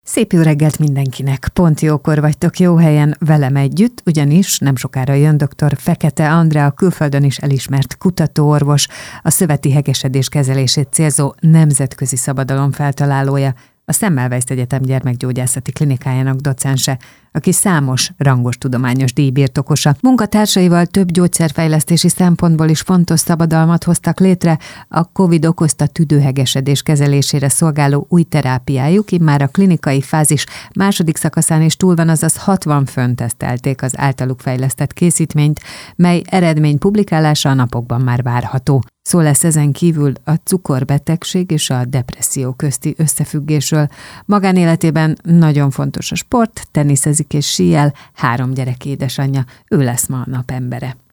Szép jó reggelt mindenkinek! Pont jókor vagytok jó helyen velem együtt, ugyanis nem sokára jön dr. Fekete Andrea, a külföldön is elismert kutatóorvos, a szöveti hegesedés kezelését célzó nemzetközi szabadalom feltalálója, a Semmelweis Egyetem gyermekgyógyászati klinikájának docense, aki számos rangos tudományos díj birtokosa. Munkatársaival több gyógyszerfejlesztési szempontból is fontos szabadalmat hoztak létre, a Covid okozta tüdőhegesedés kezelésére szolgáló új terápiájuk immár a klinikai fázis második szakaszán is túl van, azaz 60 fönn tesztelték az általuk fejlesztett készítményt, mely eredmény publikálása a napokban már várható. Szó lesz ezen kívül a cukorbetegség és a depresszió közti összefüggésről. Magánéletében nagyon fontos a sport, teniszezik és síel, 3 gyerek édesanyja, ő lesz ma a napembere.